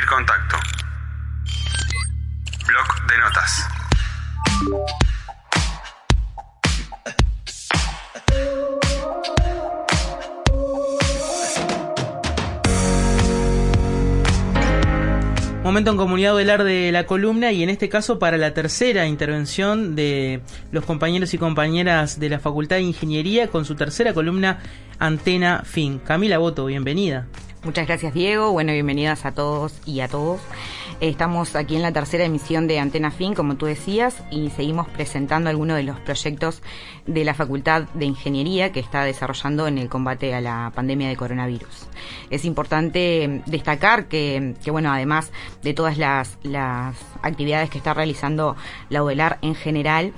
contacto. Blog de notas. Momento en Comunidad Ovelar de la columna, y en este caso para la tercera intervención de los compañeros y compañeras de la Facultad de Ingeniería con su tercera columna Antena Fin. Camila Boto, bienvenida. Muchas gracias, Diego. Bueno, bienvenidas a todos y a todos. Estamos aquí en la tercera emisión de Antena Fin, como tú decías, y seguimos presentando algunos de los proyectos de la Facultad de Ingeniería que está desarrollando en el combate a la pandemia de coronavirus. Es importante destacar que bueno, además de todas las actividades que está realizando la Ovelar en general,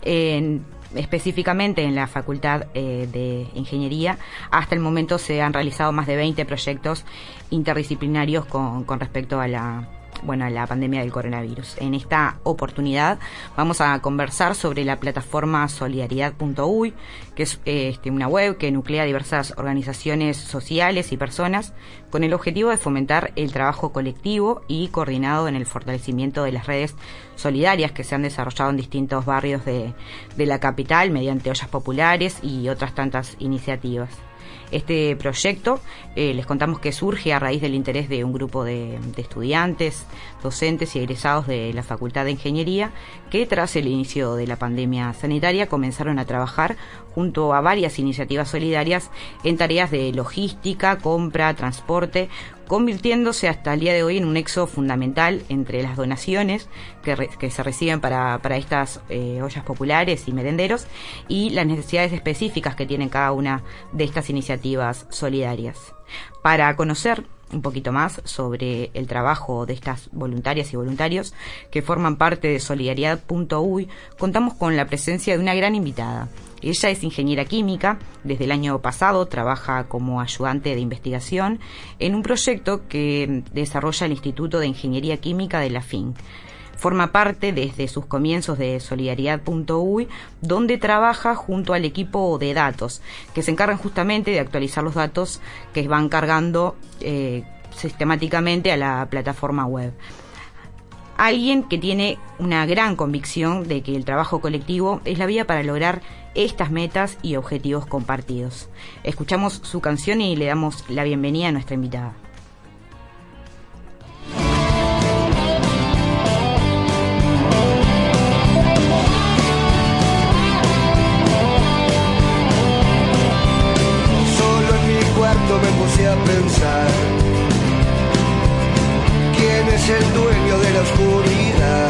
específicamente en la Facultad de Ingeniería, hasta el momento se han realizado más de 20 proyectos interdisciplinarios con respecto a la pandemia del coronavirus. En esta oportunidad vamos a conversar sobre la plataforma solidaridad.uy, que es una web que nuclea diversas organizaciones sociales y personas con el objetivo de fomentar el trabajo colectivo y coordinado en el fortalecimiento de las redes solidarias que se han desarrollado en distintos barrios de la capital mediante ollas populares y otras tantas iniciativas. Este proyecto, les contamos que surge a raíz del interés de un grupo de estudiantes, docentes y egresados de la Facultad de Ingeniería que tras el inicio de la pandemia sanitaria comenzaron a trabajar junto a varias iniciativas solidarias en tareas de logística, compra, transporte, convirtiéndose hasta el día de hoy en un nexo fundamental entre las donaciones que se reciben para estas ollas populares y merenderos y las necesidades específicas que tienen cada una de estas iniciativas solidarias. Para conocer un poquito más sobre el trabajo de estas voluntarias y voluntarios que forman parte de solidaridad.uy, contamos con la presencia de una gran invitada. Ella es ingeniera química, desde el año pasado trabaja como ayudante de investigación en un proyecto que desarrolla el Instituto de Ingeniería Química de la FIN. Forma parte desde sus comienzos de solidaridad.uy, donde trabaja junto al equipo de datos, que se encargan justamente de actualizar los datos que van cargando sistemáticamente a la plataforma web. Alguien que tiene una gran convicción de que el trabajo colectivo es la vía para lograr estas metas y objetivos compartidos. Escuchamos su canción y le damos la bienvenida a nuestra invitada. Solo en mi cuarto me puse a pensar: ¿quién es el dueño de la oscuridad?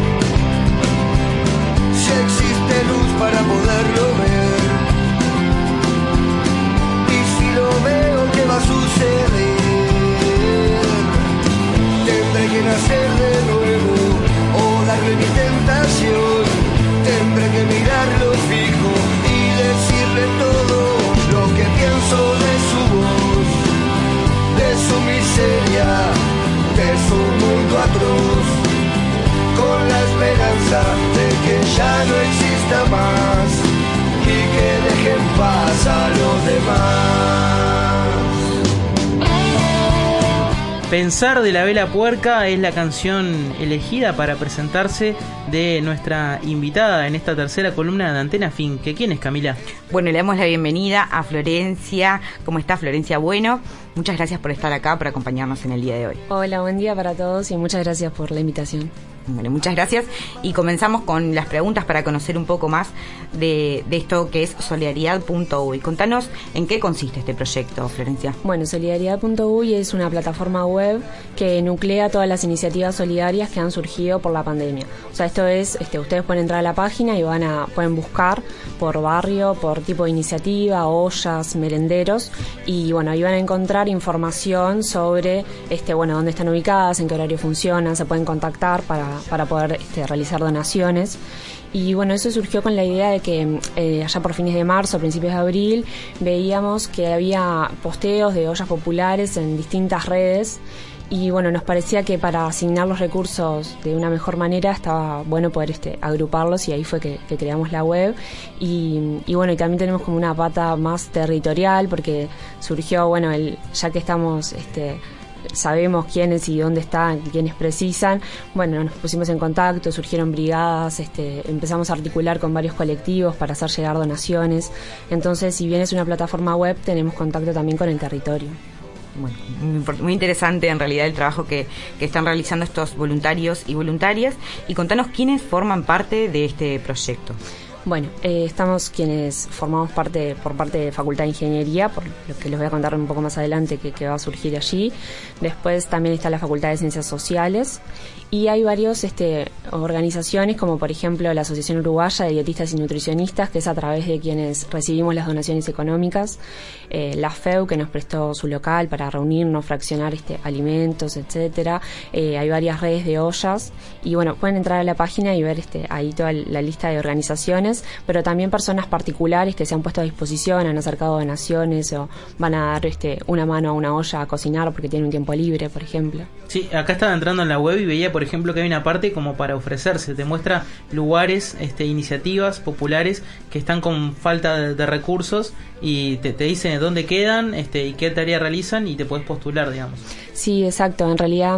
Si existe luz para poderlo ver, y si lo veo, ¿qué va a suceder? Tendré que nacer de nuevo o darle mi tentación. Tendré que mirarlo fijo y decirle todo lo que pienso de su voz, de su miseria, de su mundo atroz, con la esperanza de que ya no exista más y que deje en paz a los demás. Pensar de la Vela Puerca es la canción elegida para presentarse de nuestra invitada en esta tercera columna de Antena Fin. ¿Quién es, Camila? Bueno, le damos la bienvenida a Florencia. ¿Cómo está, Florencia? Bueno, muchas gracias por estar acá, por acompañarnos en el día de hoy. Hola, buen día para todos y muchas gracias por la invitación. Bueno, muchas gracias y comenzamos con las preguntas para conocer un poco más de esto que es solidaridad.uy. Contanos en qué consiste este proyecto, Florencia. Bueno, solidaridad.uy es una plataforma web que nuclea todas las iniciativas solidarias que han surgido por la pandemia. O sea, esto es, ustedes pueden entrar a la página y pueden buscar por barrio, por tipo de iniciativa, ollas, merenderos, y bueno, ahí van a encontrar información sobre dónde están ubicadas, en qué horario funcionan, se pueden contactar para poder realizar donaciones. Y bueno, eso surgió con la idea de que allá por fines de marzo, principios de abril, veíamos que había posteos de ollas populares en distintas redes. Y bueno, nos parecía que para asignar los recursos de una mejor manera estaba bueno poder agruparlos, y ahí fue que creamos la web. Y bueno, y también tenemos como una pata más territorial, porque surgió, bueno, ya que estamos sabemos quiénes y dónde están, quiénes precisan, bueno, nos pusimos en contacto, surgieron brigadas, empezamos a articular con varios colectivos para hacer llegar donaciones. Entonces, si bien es una plataforma web, tenemos contacto también con el territorio. Bueno, muy interesante en realidad el trabajo que están realizando estos voluntarios y voluntarias. Y contanos quiénes forman parte de este proyecto. Bueno, estamos quienes formamos parte por parte de Facultad de Ingeniería, por lo que les voy a contar un poco más adelante que va a surgir allí. Después también está la Facultad de Ciencias Sociales y hay varios organizaciones, como por ejemplo la Asociación Uruguaya de Dietistas y Nutricionistas, que es a través de quienes recibimos las donaciones económicas, la FEU, que nos prestó su local para reunirnos, fraccionar alimentos, etcétera. Hay varias redes de ollas y bueno, pueden entrar a la página y ver ahí toda la lista de organizaciones, pero también personas particulares que se han puesto a disposición, han acercado donaciones o van a dar una mano a una olla a cocinar porque tienen un tiempo libre, por ejemplo. Sí, acá estaba entrando en la web y veía, por ejemplo, que hay una parte como para ofrecerse, te muestra lugares, iniciativas populares que están con falta de recursos y te dicen dónde quedan y qué tarea realizan y te puedes postular, digamos. Sí, exacto, en realidad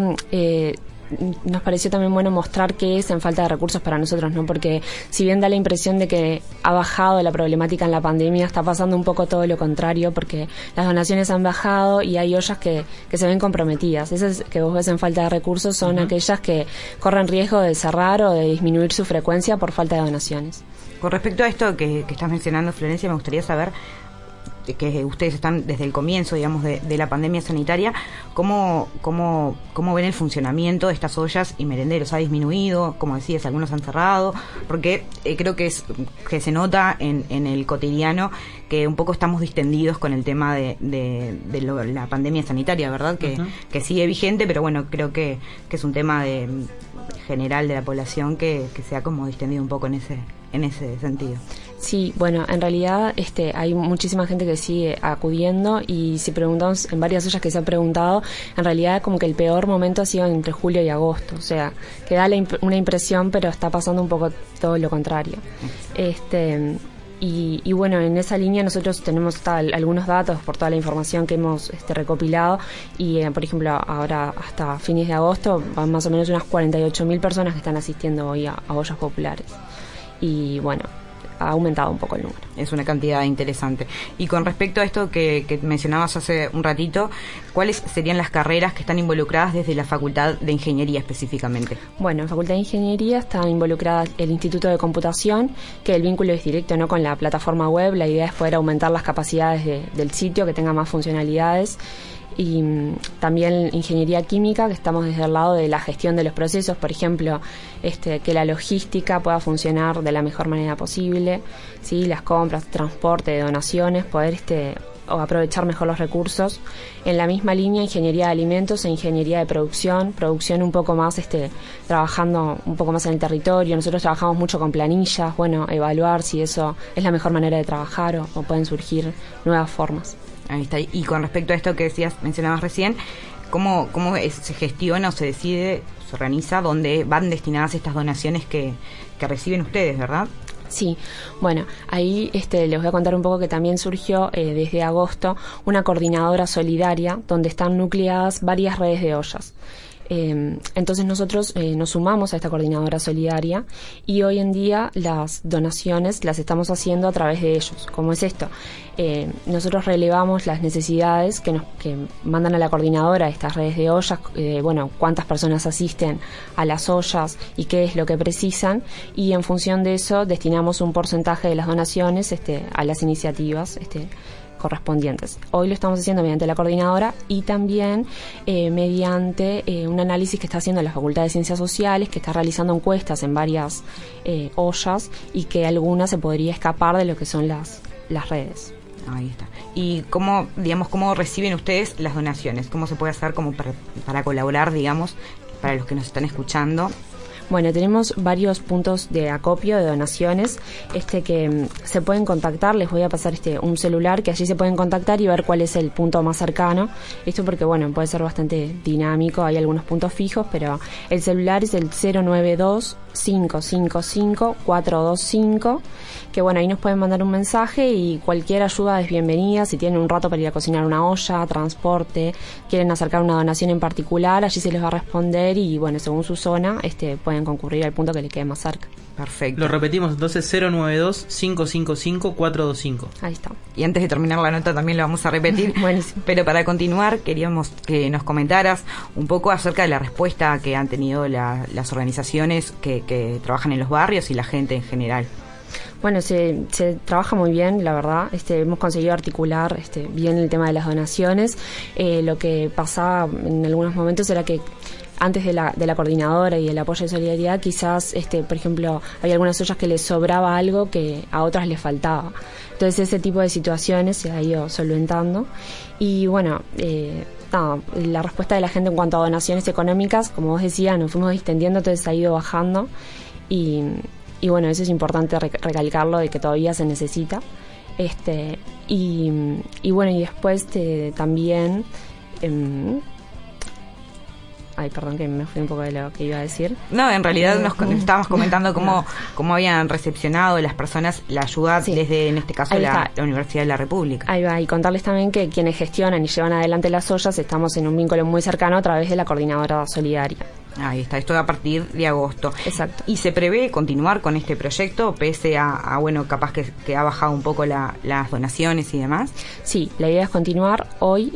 nos pareció también bueno mostrar qué es en falta de recursos para nosotros, ¿no? Porque si bien da la impresión de que ha bajado la problemática en la pandemia, está pasando un poco todo lo contrario, porque las donaciones han bajado y hay ollas que se ven comprometidas. Esas que vos ves en falta de recursos son aquellas que corren riesgo de cerrar o de disminuir su frecuencia por falta de donaciones. Con respecto a esto que estás mencionando, Florencia, me gustaría saber que ustedes están desde el comienzo, digamos, de la pandemia sanitaria, ¿cómo ven el funcionamiento de estas ollas y merenderos? ¿Ha disminuido? Como decías, algunos han cerrado, porque creo que se nota en el cotidiano que un poco estamos distendidos con el tema de la pandemia sanitaria, ¿verdad? Que sigue vigente, pero bueno, creo que es un tema general de la población que se ha como distendido un poco en ese sentido. Sí, bueno, en realidad hay muchísima gente que sigue acudiendo y si preguntamos en varias ollas que se han preguntado, en realidad como que el peor momento ha sido entre julio y agosto, o sea, que da una impresión, pero está pasando un poco todo lo contrario. Y bueno, en esa línea nosotros tenemos algunos datos por toda la información que hemos recopilado y, por ejemplo, ahora hasta fines de agosto van más o menos unas 48.000 personas que están asistiendo hoy a ollas populares. Y bueno, ha aumentado un poco el número. Es una cantidad interesante. Y con respecto a esto que mencionabas hace un ratito, ¿cuáles serían las carreras que están involucradas desde la Facultad de Ingeniería específicamente? Bueno, en Facultad de Ingeniería está involucrada el Instituto de Computación, que el vínculo es directo, ¿no?, con la plataforma web. La idea es poder aumentar las capacidades del sitio, que tenga más funcionalidades. Y también Ingeniería Química, que estamos desde el lado de la gestión de los procesos, por ejemplo, que la logística pueda funcionar de la mejor manera posible, ¿sí? Las compras, transporte, donaciones, poder o aprovechar mejor los recursos. En la misma línea, Ingeniería de Alimentos e Ingeniería de Producción un poco más, trabajando un poco más en el territorio. Nosotros trabajamos mucho con planillas, bueno, evaluar si eso es la mejor manera de trabajar o pueden surgir nuevas formas. Ahí está. Y con respecto a esto que mencionabas recién, ¿cómo se gestiona o se decide, se organiza, dónde van destinadas estas donaciones que reciben ustedes, verdad? Sí, bueno, ahí les voy a contar un poco que también surgió desde agosto una coordinadora solidaria donde están nucleadas varias redes de ollas. Entonces nosotros nos sumamos a esta coordinadora solidaria y hoy en día las donaciones las estamos haciendo a través de ellos. ¿Cómo es esto? Nosotros relevamos las necesidades que mandan a la coordinadora estas redes de ollas, cuántas personas asisten a las ollas y qué es lo que precisan, y en función de eso destinamos un porcentaje de las donaciones a las iniciativas correspondientes. Hoy lo estamos haciendo mediante la coordinadora y también mediante un análisis que está haciendo la Facultad de Ciencias Sociales, que está realizando encuestas en varias ollas y que algunas se podría escapar de lo que son las redes. Ahí está. ¿Y cómo reciben ustedes las donaciones? ¿Cómo se puede hacer como para colaborar, digamos, para los que nos están escuchando? Bueno, tenemos varios puntos de acopio de donaciones que se pueden contactar. Les voy a pasar un celular que allí se pueden contactar y ver cuál es el punto más cercano. Esto porque, puede ser bastante dinámico. Hay algunos puntos fijos, pero el celular es el 092 555-425, que bueno, ahí nos pueden mandar un mensaje y cualquier ayuda es bienvenida. Si tienen un rato para ir a cocinar una olla, transporte, quieren acercar una donación en particular, allí se les va a responder y bueno, según su zona, pueden concurrir al punto que le quede más cerca. Perfecto. Lo repetimos entonces, 092-555-425. Ahí está. Y antes de terminar la nota también lo vamos a repetir. Buenísimo. Pero para continuar, queríamos que nos comentaras un poco acerca de la respuesta que han tenido las organizaciones que trabajan en los barrios y la gente en general. Bueno, se trabaja muy bien, la verdad. Hemos conseguido articular bien el tema de las donaciones. Lo que pasaba en algunos momentos era que antes de la coordinadora y el apoyo de solidaridad, quizás, por ejemplo, había algunas ollas que les sobraba algo que a otras les faltaba. Entonces ese tipo de situaciones se ha ido solventando. Y bueno, la respuesta de la gente en cuanto a donaciones económicas, como vos decías, nos fuimos extendiendo, entonces ha ido bajando. Y bueno, eso es importante recalcarlo, de que todavía se necesita. Y bueno, y después también... Ay, perdón, que me fui un poco de lo que iba a decir. No, en realidad nos estábamos comentando cómo habían recepcionado las personas la ayuda desde, en este caso, la Universidad de la República. Ahí va, y contarles también que quienes gestionan y llevan adelante las ollas estamos en un vínculo muy cercano a través de la Coordinadora Solidaria. Ahí está, esto a partir de agosto. Exacto. ¿Y se prevé continuar con este proyecto pese a bueno, capaz que ha bajado un poco las donaciones y demás? Sí, la idea es continuar. Hoy,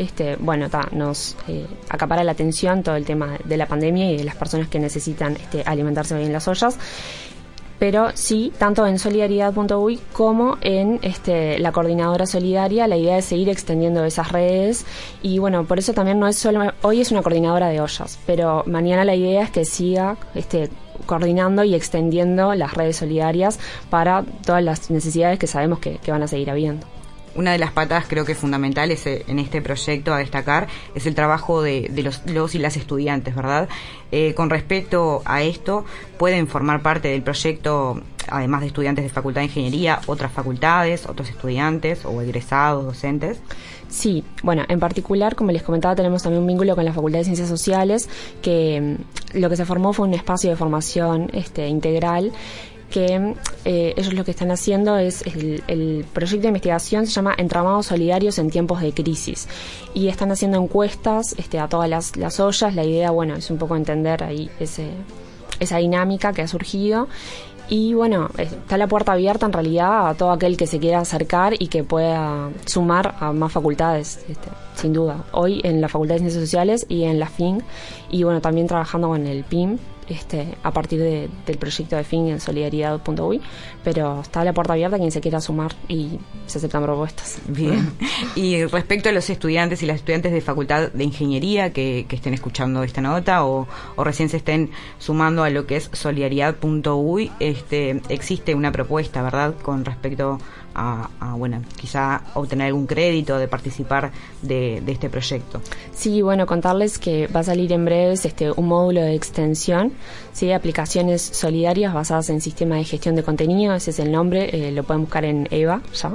nos acapara la atención todo el tema de la pandemia y de las personas que necesitan alimentarse bien en las ollas. Pero sí, tanto en solidaridad.uy como en la coordinadora solidaria, la idea es seguir extendiendo esas redes. Y bueno, por eso también no es solo... Hoy es una coordinadora de ollas, pero mañana la idea es que siga coordinando y extendiendo las redes solidarias para todas las necesidades que sabemos que van a seguir habiendo. Una de las patas creo que fundamentales en este proyecto a destacar es el trabajo de los y las estudiantes, ¿verdad? Con respecto a esto, pueden formar parte del proyecto, además de estudiantes de Facultad de Ingeniería, otras facultades, otros estudiantes o egresados, docentes. Sí, bueno, en particular, como les comentaba, tenemos también un vínculo con la Facultad de Ciencias Sociales, que lo que se formó fue un espacio de formación integral, que ellos lo que están haciendo es el proyecto de investigación se llama Entramados Solidarios en Tiempos de Crisis, y están haciendo encuestas a todas las ollas. La idea, bueno, es un poco entender ahí esa dinámica que ha surgido. Y bueno, está la puerta abierta en realidad a todo aquel que se quiera acercar y que pueda sumar a más facultades, sin duda. Hoy en la Facultad de Ciencias Sociales y en la FIN, y bueno, también trabajando con el PIM, a partir del proyecto de FIN en solidaridad.uy, pero está la puerta abierta a quien se quiera sumar y se aceptan propuestas. Bien. Y respecto a los estudiantes y las estudiantes de Facultad de Ingeniería que estén escuchando esta nota o recién se estén sumando a lo que es solidaridad.uy, existe una propuesta, ¿verdad?, con respecto a bueno, quizá obtener algún crédito de participar de este proyecto. Sí, bueno, contarles que va a salir en breves un módulo de extensión, ¿sí? Aplicaciones solidarias basadas en sistemas de gestión de contenido, ese es el nombre, lo pueden buscar en EVA ya.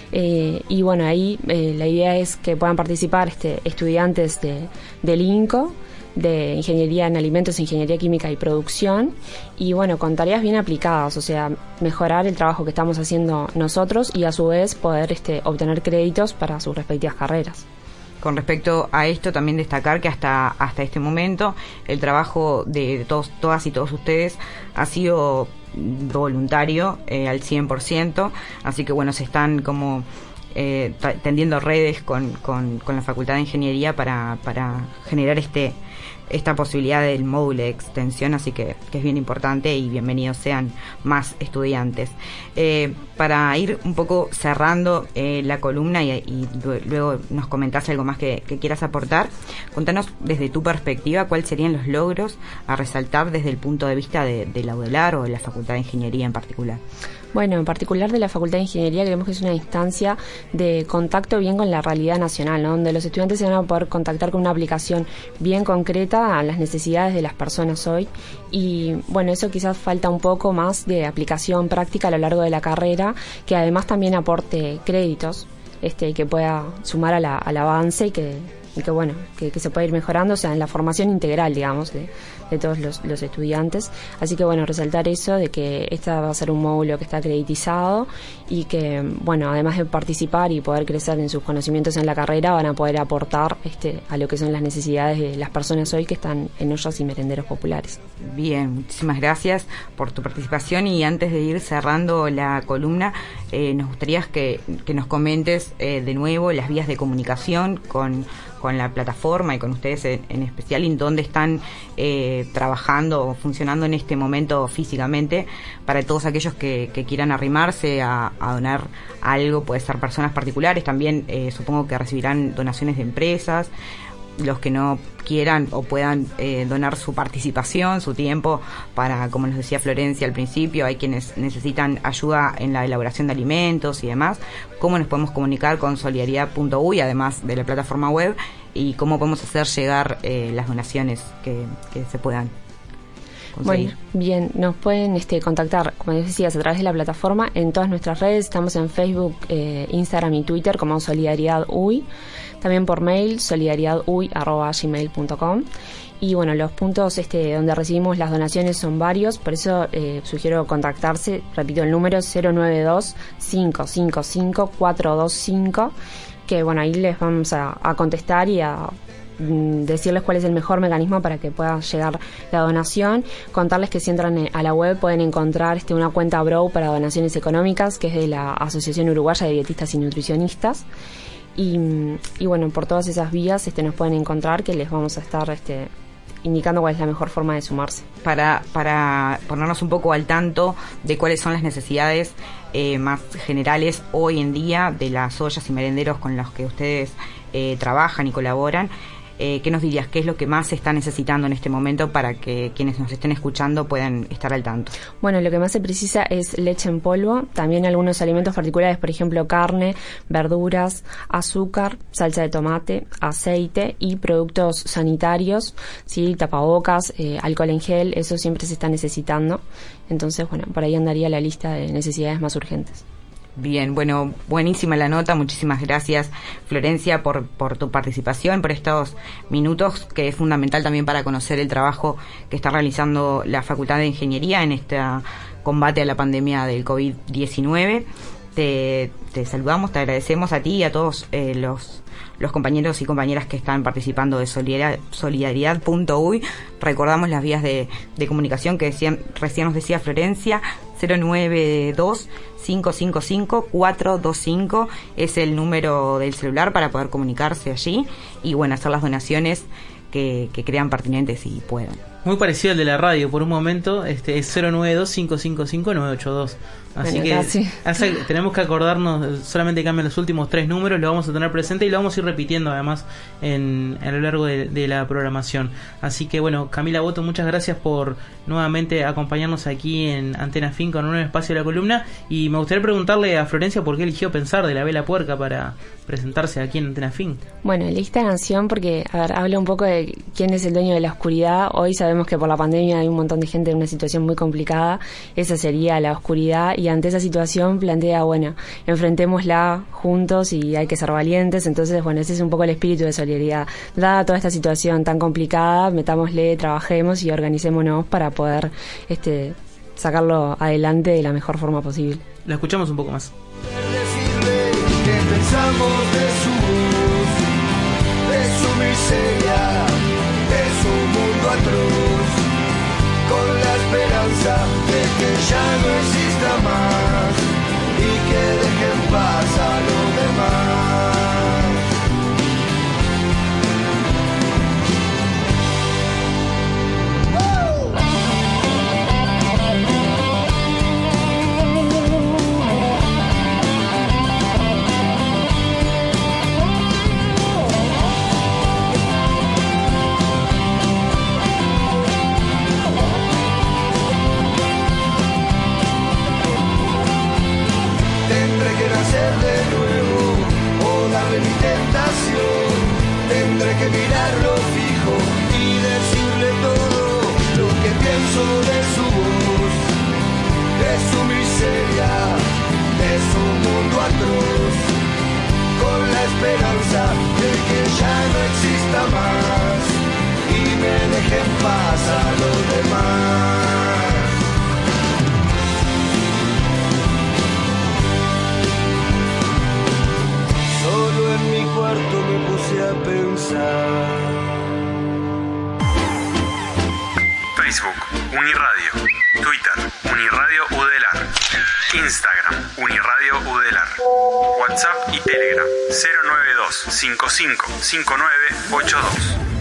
Y bueno, ahí la idea es que puedan participar estudiantes del INCO, de Ingeniería en Alimentos, Ingeniería Química y Producción, y bueno, con tareas bien aplicadas, o sea, mejorar el trabajo que estamos haciendo nosotros y a su vez poder obtener créditos para sus respectivas carreras. Con respecto a esto, también destacar que hasta este momento el trabajo de todas y todos ustedes ha sido voluntario al 100%, así que bueno, se están como tendiendo redes con la Facultad de Ingeniería para generar esta posibilidad del módulo de extensión, así que es bien importante y bienvenidos sean más estudiantes. Para ir un poco cerrando la columna y luego nos comentás algo más que quieras aportar, contanos desde tu perspectiva cuáles serían los logros a resaltar desde el punto de vista de la UDELAR o de la Facultad de Ingeniería en particular. Bueno, en particular de la Facultad de Ingeniería creemos que es una instancia de contacto bien con la realidad nacional, ¿no? Donde los estudiantes se van a poder contactar con una aplicación bien concreta a las necesidades de las personas hoy. Y bueno, eso quizás falta un poco más de aplicación práctica a lo largo de la carrera, que además también aporte créditos, que pueda sumar al avance y que bueno, que se pueda ir mejorando, o sea, en la formación integral, digamos, de todos los estudiantes. Así que bueno, resaltar eso de que esta va a ser un módulo que está acreditado y que, bueno, además de participar y poder crecer en sus conocimientos en la carrera, van a poder aportar a lo que son las necesidades de las personas hoy que están en ollas y merenderos populares. Bien, muchísimas gracias por tu participación, y antes de ir cerrando la columna, nos gustaría que nos comentes de nuevo las vías de comunicación con la plataforma y con ustedes en especial, en dónde están trabajando o funcionando en este momento físicamente, para todos aquellos que quieran arrimarse a donar algo. Puede ser personas particulares, también supongo que recibirán donaciones de empresas. Los que no quieran o puedan donar su participación, su tiempo para, como nos decía Florencia al principio, hay quienes necesitan ayuda en la elaboración de alimentos y demás. ¿Cómo nos podemos comunicar con solidaridad.uy, además de la plataforma web, y cómo podemos hacer llegar las donaciones que se puedan conseguir? Bueno, bien, nos pueden contactar, como decías, a través de la plataforma en todas nuestras redes. Estamos en Facebook, Instagram y Twitter como Solidaridad UI. También por mail, solidaridaduy@gmail.com. Y bueno, los puntos donde recibimos las donaciones son varios, por eso sugiero contactarse. Repito, el número es 092-555-425, que bueno, ahí les vamos a contestar y a decirles cuál es el mejor mecanismo para que pueda llegar la donación. Contarles que si entran a la web pueden encontrar una cuenta Brow para donaciones económicas, que es de la Asociación Uruguaya de Dietistas y Nutricionistas. Y bueno, por todas esas vías nos pueden encontrar, que les vamos a estar indicando cuál es la mejor forma de sumarse. Para ponernos un poco al tanto de cuáles son las necesidades más generales hoy en día de las ollas y merenderos con los que ustedes trabajan y colaboran, ¿qué nos dirías? ¿Qué es lo que más se está necesitando en este momento para que quienes nos estén escuchando puedan estar al tanto? Bueno, lo que más se precisa es leche en polvo, también algunos alimentos particulares, por ejemplo, carne, verduras, azúcar, salsa de tomate, aceite y productos sanitarios, ¿sí? Tapabocas, alcohol en gel, eso siempre se está necesitando. Entonces, bueno, por ahí andaría la lista de necesidades más urgentes. Bien, bueno, buenísima la nota. Muchísimas gracias, Florencia, por tu participación, por estos minutos, que es fundamental también para conocer el trabajo que está realizando la Facultad de Ingeniería en este combate a la pandemia del COVID-19. Te saludamos, te agradecemos a ti y a todos los compañeros y compañeras que están participando de solidaridad.uy. Recordamos las vías de comunicación que recién nos decía Florencia. 092-555-425 es el número del celular para poder comunicarse allí y bueno, hacer las donaciones que crean pertinentes y puedan. Muy parecido al de la radio, por un momento es 092-555-982. Así bueno, que tenemos que acordarnos, solamente cambian los últimos 3 números, lo vamos a tener presente y lo vamos a ir repitiendo además a lo largo de la programación. Así que bueno, Camila Boto, muchas gracias por nuevamente acompañarnos aquí en Antena Fin con un nuevo espacio de la columna, y me gustaría preguntarle a Florencia por qué eligió Pensar de La Vela Puerca para presentarse aquí en Antena Fin. Bueno, elegí esta canción porque, habla un poco de quién es el dueño de la oscuridad. Hoy sabemos que por la pandemia hay un montón de gente en una situación muy complicada, esa sería la oscuridad, y ante esa situación plantea, bueno, enfrentémosla juntos y hay que ser valientes. Entonces, bueno, ese es un poco el espíritu de solidaridad. Dada toda esta situación tan complicada, metámosle, trabajemos y organicémonos para poder sacarlo adelante de la mejor forma posible. La escuchamos un poco más. Decirle que pensamos de su voz, de su miseria, de su mundo atroz, con la esperanza de que ya no exista más y que dejen paz a los demás. Facebook, Uniradio. Twitter, Uniradio Udelar. Instagram, Uniradio Udelar. WhatsApp y Telegram, 092 55 59 82.